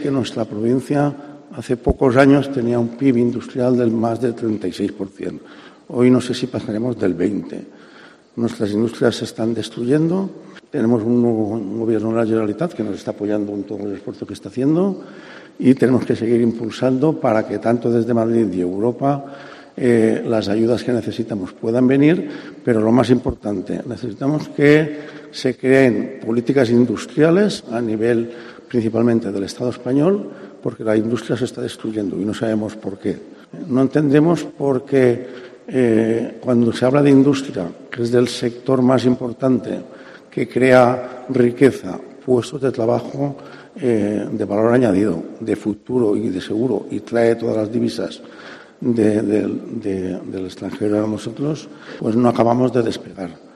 que nuestra provincia hace pocos años tenía un PIB industrial del más del 36%. Hoy no sé si pasaremos del 20%. Nuestras industrias se están destruyendo. Tenemos un nuevo gobierno de la Generalitat que nos está apoyando en todo el esfuerzo que está haciendo y tenemos que seguir impulsando para que tanto desde Madrid y Europa las ayudas que necesitamos puedan venir, pero lo más importante, necesitamos que se creen políticas industriales a nivel principalmente del Estado español, porque la industria se está destruyendo y no sabemos por qué. No entendemos por qué cuando se habla de industria, que es del sector más importante, que crea riqueza, puestos de trabajo de valor añadido, de futuro y de seguro, y trae todas las divisas del extranjero a nosotros, pues no acabamos de despegar.